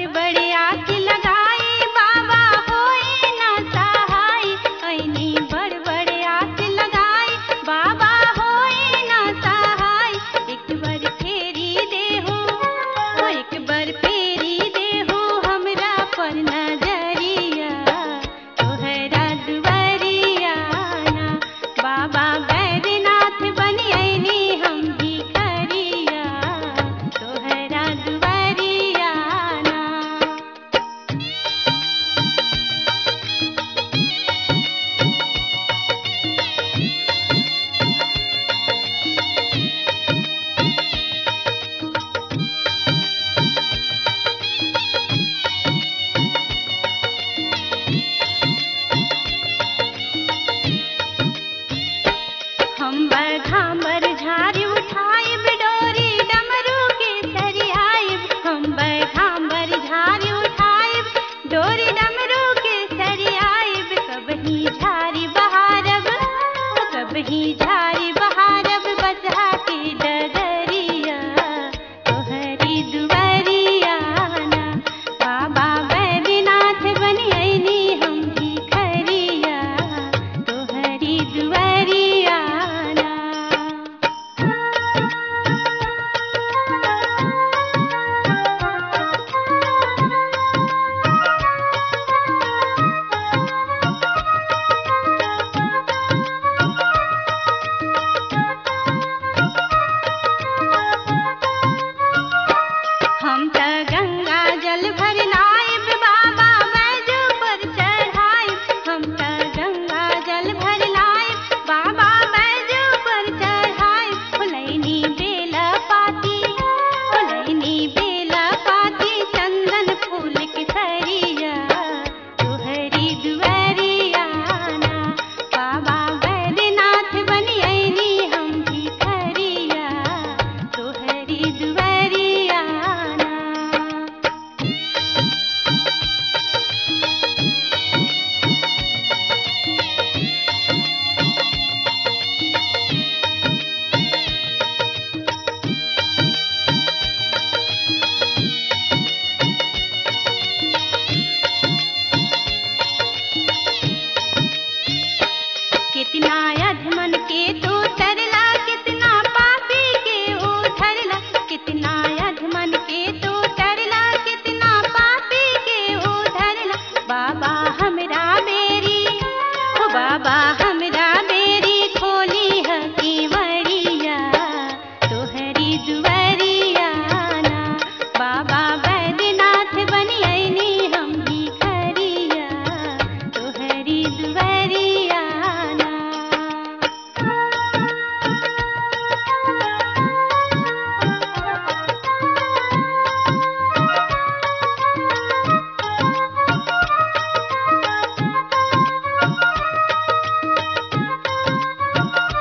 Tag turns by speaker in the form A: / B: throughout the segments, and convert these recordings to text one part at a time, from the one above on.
A: बड़ बड़े आँख लगाई बाबा होए ना सहाय। ऐनी बड़ बड़े आँख लगाई बाबा होए ना सहाय। एक बार फेरी देहु हो, एक बार फेरी देहु हमरा पर नजरिया तोहरा दुआरिया ना। बाबा बैद्यनाथ बनी ऐनी हम भिखरिया तोहरा दुआरिया ना। हम बघांबर झारी उठाइब डोरी डमरू के सरियाइब। हम बघांबर झारी उठाइब डोरी डमरू के सरियाइब। कबही झारी बहारब कबही झारी बहारब बसहा के डगरिया तोहरी दुआरिया ना। बाबा बैद्यनाथ बनी ऐनी हम भिखरिया तोहरी दुआरिया ना। हम त गंगा जल भर लाइब बाबा बैजू पर चढ़ाइब। हम त गंगा जल भर लाइब बाबा बैजू पर चढ़ाइब। फुलैनी बेला पाती फुलैनी बेला पाती चंदन फूल के सरिया तोहरी दुआरिया ना। बाबा बैद्यनाथ बनी ऐनी हम भिखरिया तोहरी दुआरिया ना। कितना अधमन के तू तरला कितना पापी के उधरला। कितना अधमन के तू तरला कितना पापी के उधरला। बाबा हमरा बेरी हो बाबा हमरा बेरी खोली है केवड़िया तोहरी दुआरिया ना। बाबा बैद्यनाथ बनी ऐनी हम भिखरिया तोहरी दुआरिया ना।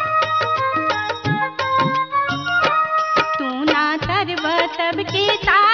A: तू ना तरब तब के तार